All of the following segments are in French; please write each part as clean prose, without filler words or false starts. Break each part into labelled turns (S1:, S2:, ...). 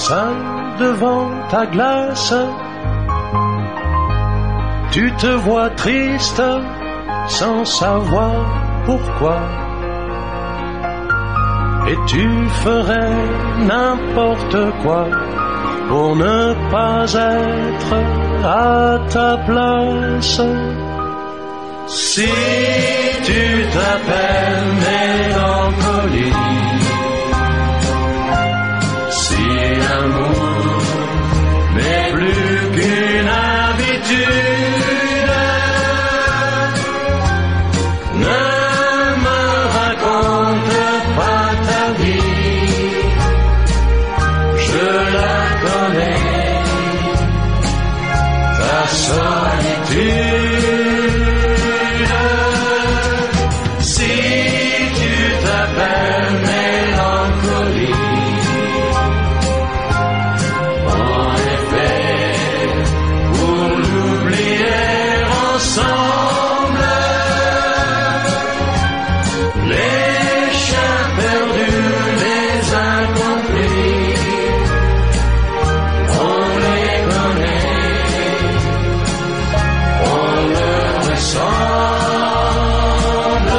S1: seul devant ta glace, tu te vois triste sans savoir pourquoi, et tu ferais n'importe quoi pour ne pas être à ta place. Si tu t'appelles mélancolie, si l'amour n'est plus qu'une habitude, ne me raconte pas ta vie, je la connais, ta solitude. Si tu t'appelles mélancolie, en effet, pour l'oublier ensemble, les chiens perdus, les incompris, on les connaît, on leur ressemble.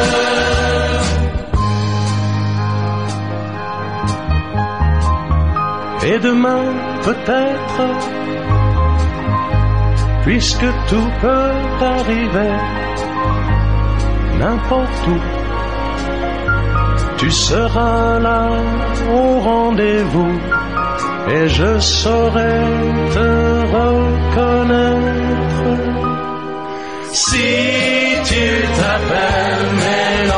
S1: Et demain, peut-être, puisque tout peut arriver, n'importe où, tu seras là au rendez-vous, et je saurai te reconnaître. Si tu t'appelles Mélancolie,